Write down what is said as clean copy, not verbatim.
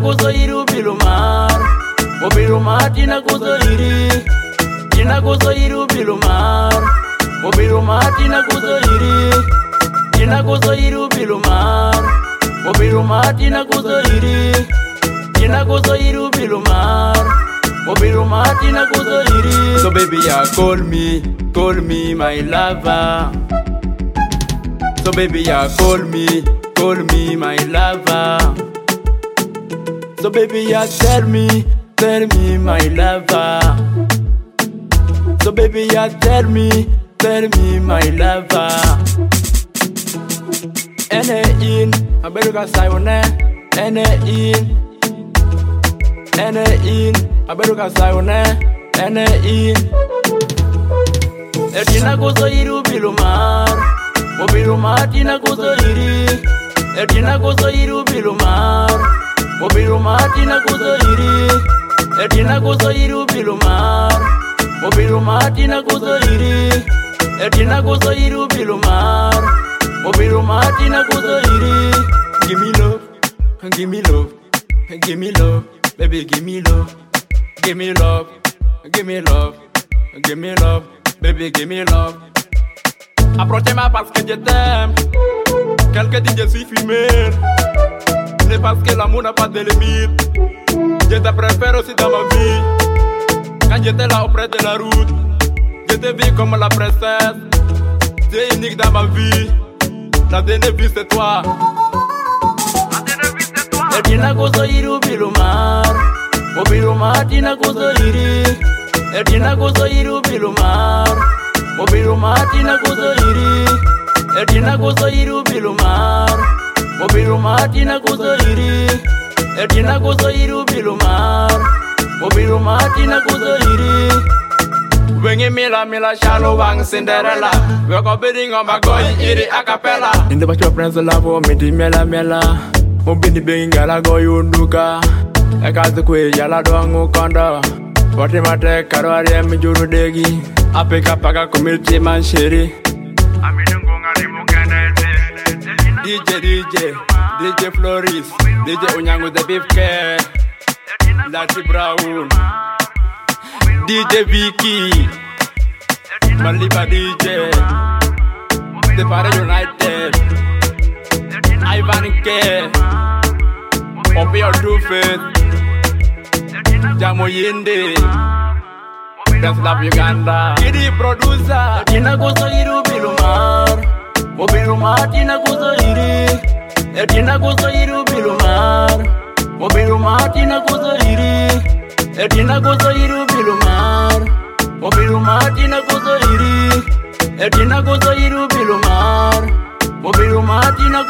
kuzo iru bilumar, o bilumar tina kuzo iri, tina kuzo iru bilumar, o bilumar tina kuzo iri, tina kuzo iru bilumar, o bilumar tina kuzo iri, tina kuzo iru bilumar, o bilumar tina kuzo iri. So baby, yeah, call me my lover. So baby, yeah, call me my lover. So baby, yeah, tell me my lover. So baby, yeah, tell me my lover. Ene in, aberuka sayone. Ene in, aberuka sayone. Ene in. Etina kuzo iru bilumar, o bilumar tina kuzo iri. Etina kuzo iru bilumar, o bilumar tina kuzo iri. Etina kuzo iru bilumar, o bilumar tina kuzo iri. Etina kuzo iru bilumar, o bilumar tina kuzo iri. Give me love, give me love, give me love, baby, give me love, give me love, give me love, give me love. Baby, give me love. Approchez-moi parce que je t'aime. Quelqu'un dit je suis fumeur. C'est parce que l'amour n'a pas de limite. Je te préfère aussi dans ma vie. Quand j'étais là auprès de la route, je te vis comme la princesse. Tu es unique dans ma vie. La dernière vie c'est toi. Etina kuzo iru bilumar, o bilumar tina kuzo iri. Etina kuzo iru bilumar, o bilumar tina kuzo iri. Etina kuzo iru bilumar, o bilumar tina kuzo iri. Etina kuzo iru bilumar, o bilumar tina kuzo iri. Wengi mila shalo wang Cinderella. We go bidding on my going iri a cappella. In the bacho prince lavo midi mela. Mubini bingala go yunduka. Ekazu kwe yala doangu kondo. Wati mate karwari mjuru degi. Apeka paka kumilti manshiri. Aminungunga ni mukene. DJ Floris, DJ Unyangu the Beef Care, Lati Brown, DJ Vicky, Maliba DJ, The Para United, Ivan K, Opio Two-Face, Jamo Yinde, That's Love Uganda, Kidi Producer, Tina Kuzo Iru Bilumar, o Bilumar Tina Kuzo Iri, Tina Kuzo Iru Bilumar, o Bilumar Tina Kuzo Iri, Tina Kuzo Iru Bilumar, o Bilumar Tina Kuzo Iri, Tina Kuzo Iru Bilumar, o Bilumar Tina